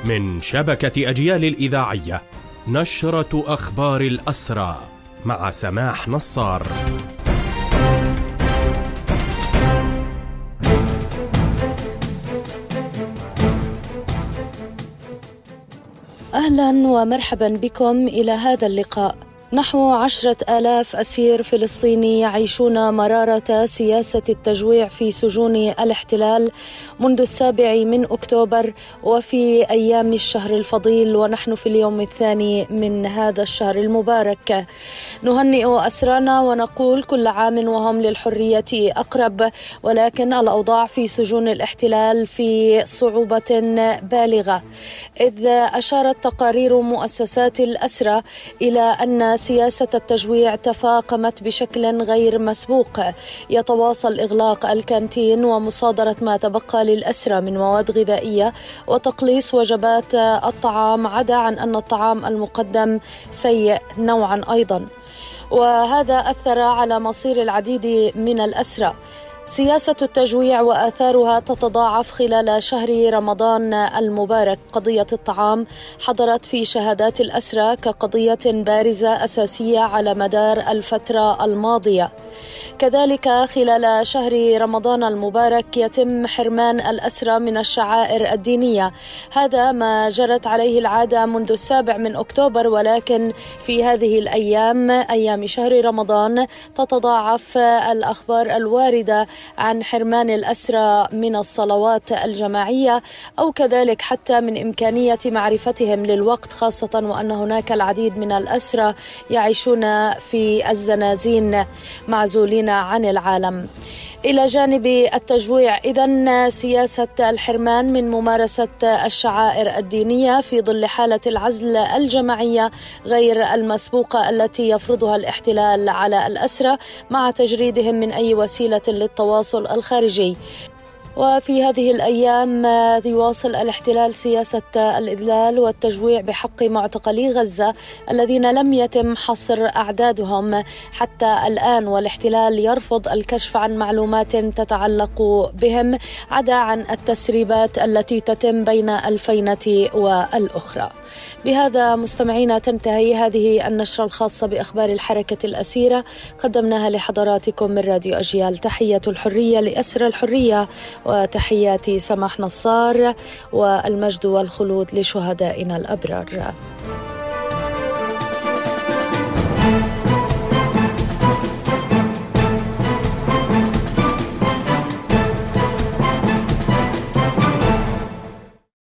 من شبكة أجيال الإذاعية، نشرة أخبار الأسرى مع سماح نصار. أهلا ومرحبا بكم إلى هذا اللقاء. نحو 10,000 أسير فلسطيني يعيشون مرارة سياسة التجويع في سجون الاحتلال منذ 7 أكتوبر وفي أيام الشهر الفضيل، ونحن في اليوم الثاني من هذا الشهر المبارك. نهنئ أسرانا ونقول كل عام وهم للحرية أقرب، ولكن الأوضاع في سجون الاحتلال في صعوبة بالغة، إذ أشارت تقارير مؤسسات الأسرى إلى أن سياسة التجويع تفاقمت بشكل غير مسبوق. يتواصل إغلاق الكانتين ومصادرة ما تبقى للأسرى من مواد غذائية وتقليص وجبات الطعام، عدا عن أن الطعام المقدم سيء نوعا أيضا، وهذا أثر على مصير العديد من الأسرى. سياسة التجويع وآثارها تتضاعف خلال شهر رمضان المبارك. قضية الطعام حضرت في شهادات الأسرى كقضية بارزة أساسية على مدار الفترة الماضية. كذلك خلال شهر رمضان المبارك يتم حرمان الأسرى من الشعائر الدينية، هذا ما جرت عليه العادة منذ 7 أكتوبر، ولكن في هذه الأيام أيام شهر رمضان تتضاعف الأخبار الواردة عن حرمان الأسرى من الصلوات الجماعية، أو كذلك حتى من إمكانية معرفتهم للوقت، خاصة وأن هناك العديد من الأسرى يعيشون في الزنازين معزولين عن العالم. إلى جانب التجويع إذن سياسة الحرمان من ممارسة الشعائر الدينية في ظل حالة العزل الجماعية غير المسبوقة التي يفرضها الاحتلال على الأسرى مع تجريدهم من أي وسيلة للتواصل الخارجي. وفي هذه الأيام يواصل الاحتلال سياسة الإذلال والتجويع بحق معتقلي غزة الذين لم يتم حصر أعدادهم حتى الآن، والاحتلال يرفض الكشف عن معلومات تتعلق بهم، عدا عن التسريبات التي تتم بين الفينة والأخرى. بهذا مستمعينا تنتهي هذه النشرة الخاصة بأخبار الحركة الأسيرة، قدمناها لحضراتكم من راديو أجيال. تحية الحرية لأسر الحرية، وتحياتي سماح نصار، والمجد والخلود لشهدائنا الأبرار.